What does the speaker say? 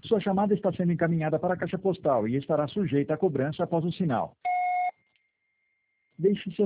Sua chamada está sendo encaminhada para a caixa postal e estará sujeita a cobrança após o sinal. Deixe seu